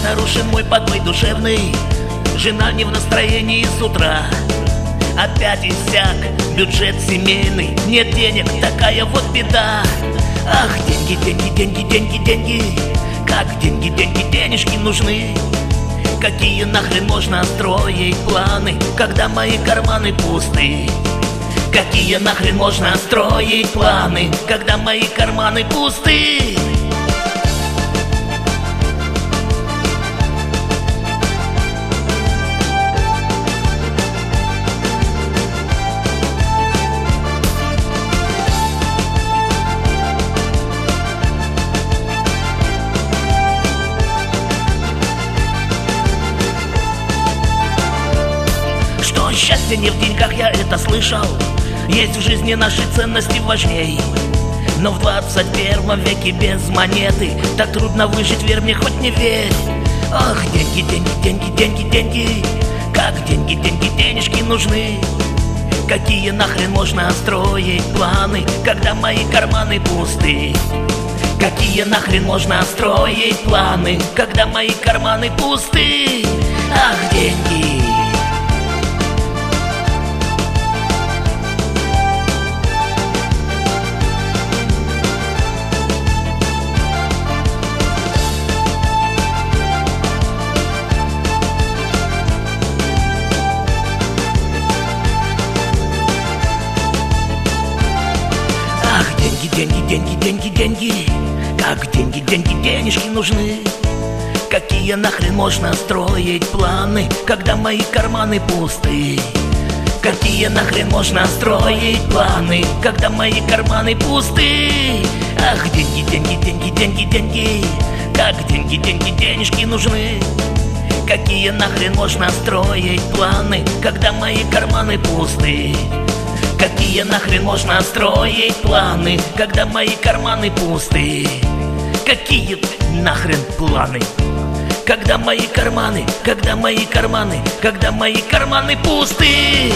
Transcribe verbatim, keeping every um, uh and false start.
нарушен мой покой душевный. Жена не в настроении с утра. Опять иссяк бюджет семейный. Нет денег, такая вот беда. Ах, деньги, деньги, деньги, деньги, деньги. Как деньги, деньги, денежки нужны. Какие нахрен можно строить планы, когда мои карманы пусты? Какие нахрен можно строить планы, когда мои карманы пусты? Счастье не в деньгах, я это слышал. Есть в жизни наши ценности важней. Но в двадцать первом веке без монеты так трудно выжить, верь мне, хоть не верь. Ах, деньги, деньги, деньги, деньги, деньги. Как деньги, деньги, денежки нужны. Какие нахрен можно строить планы, когда мои карманы пусты? Какие нахрен можно строить планы, когда мои карманы пусты? Ах, деньги. Деньги, деньги, деньги, деньги. Как деньги, деньги, денежки нужны. Какие нахрен можно строить планы, когда мои карманы пусты? Какие нахрен можно строить планы, когда мои карманы пусты? Ах, деньги, деньги, деньги, деньги, деньги. Как деньги, деньги, денежки нужны. Какие нахрен можно строить планы, когда мои карманы пусты? Какие нахрен можно строить планы, когда мои карманы пусты? Какие нахрен планы, когда мои карманы, когда мои карманы, когда мои карманы пусты?